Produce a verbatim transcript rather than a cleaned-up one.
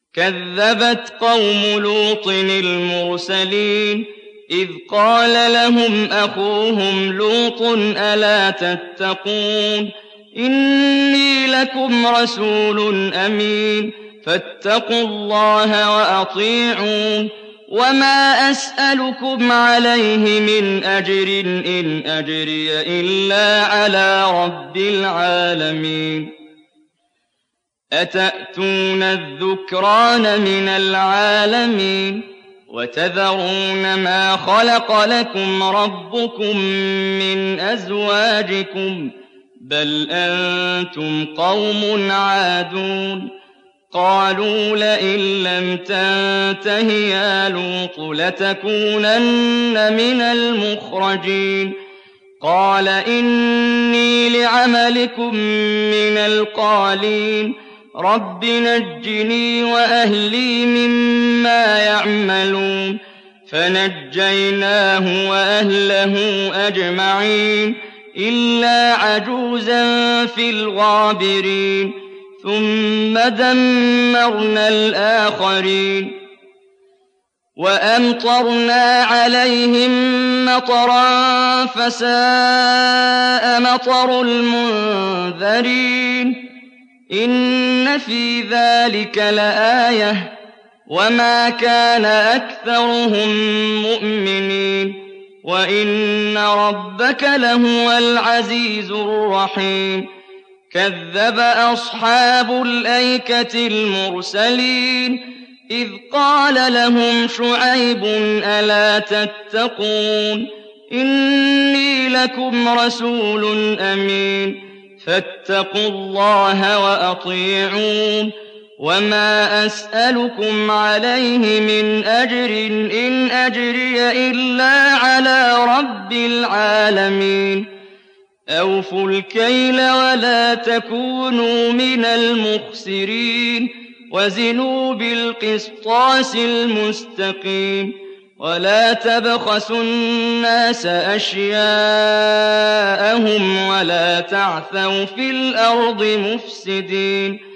كذبت قوم لوط المرسلين إذ قال لهم أخوهم لوط ألا تتقون إني لكم رسول أمين فاتقوا الله وأطيعون وما أسألكم عليه من أجر إن أجري إلا على رب العالمين أتأتون الذكران من العالمين وتذرون ما خلق لكم ربكم من أزواجكم بل أنتم قوم عادون قالوا لئن لم تنته يا لوط لتكونن من المخرجين قال إني لعملكم من القالين رب نجني وأهلي مما يعملون فنجيناه وأهله أجمعين إلا عجوزا في الغابرين ثم دمرنا الآخرين وأمطرنا عليهم مطرا فساء مطر المنذرين إن في ذلك لآية وما كان أكثرهم مؤمنين وإن ربك لهو العزيز الرحيم كذب أصحاب الأيكة المرسلين إذ قال لهم شعيب ألا تتقون إني لكم رسول أمين فاتقوا الله وأطيعون وما أسألكم عليه من أجر إن أجري إلا على رب العالمين أوفوا الكيل ولا تكونوا من المخسرين وزنوا بالقسطاس المستقيم ولا تبخسوا الناس أشياءهم ولا تعثوا في الأرض مفسدين